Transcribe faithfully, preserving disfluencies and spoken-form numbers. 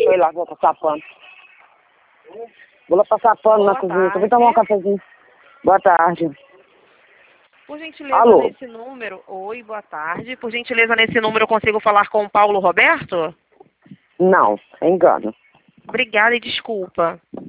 Foi lá, vou passar pano. Vou lá passar pano Boa na cozinha. Vou tarde. tomar um cafezinho. Boa tarde. Por gentileza, Alô? nesse número... Oi, boa tarde. Por gentileza, nesse número eu consigo falar com o Paulo Roberto? Não, é engano. Obrigada e desculpa.